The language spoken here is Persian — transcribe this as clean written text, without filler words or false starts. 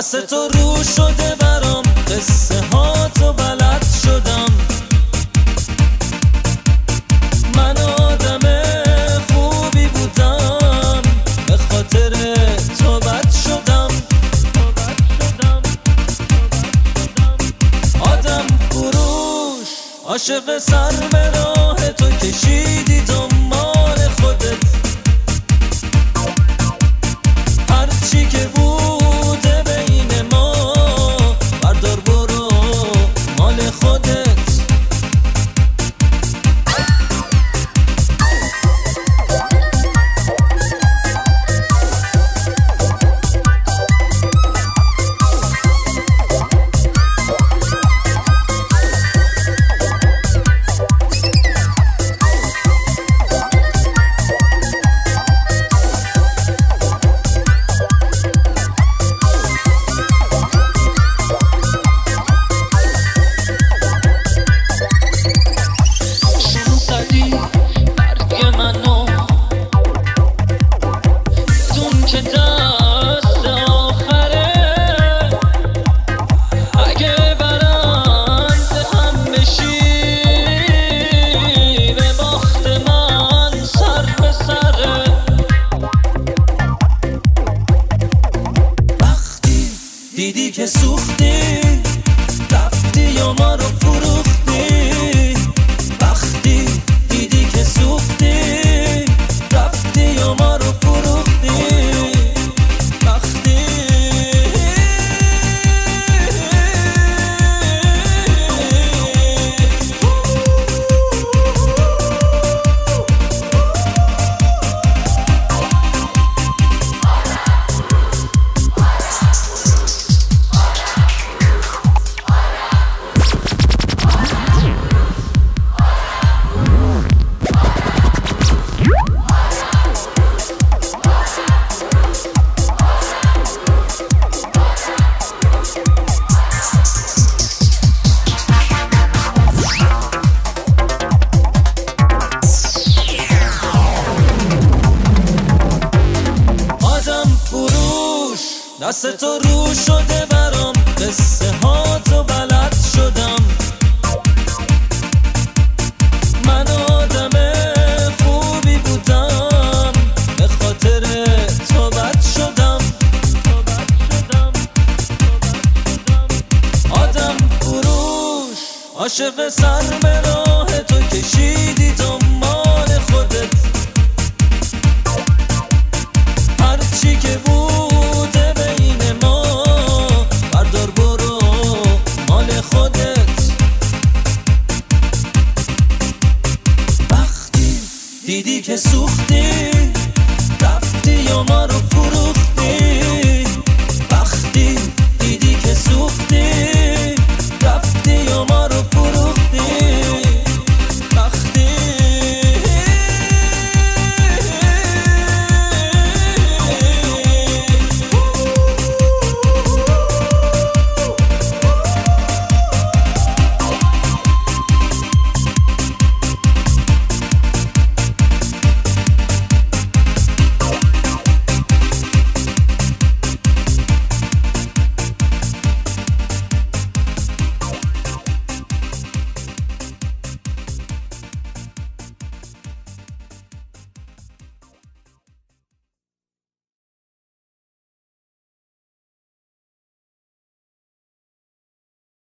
دست تو رو شده برام، قصه ها تو بلد شدم. من آدم خوبی بودم، به خاطر تو بد شدم. آدم فروش عاشق سر به راه تو کشیدی دنبال خودت. هرچی که بوده بین ما بردار برو مال خودت. دیدی که سوختی، رفتی یا ما رو فروختی. وقتی دیدی که سوختی، رفتی یا ما رو فروختی. وقتی دست تو رو شده برام، قصه ها تو بلد شدم. من آدم خوبی بودم، به خاطر تو بد شدم. آدم فروش عاشق سر به راه تو کشیدی دنبال خودت. هرچی که بوده بین ما بردار برو مال خودت. وقتی دیدی که سوختی، رفتی یا ما رو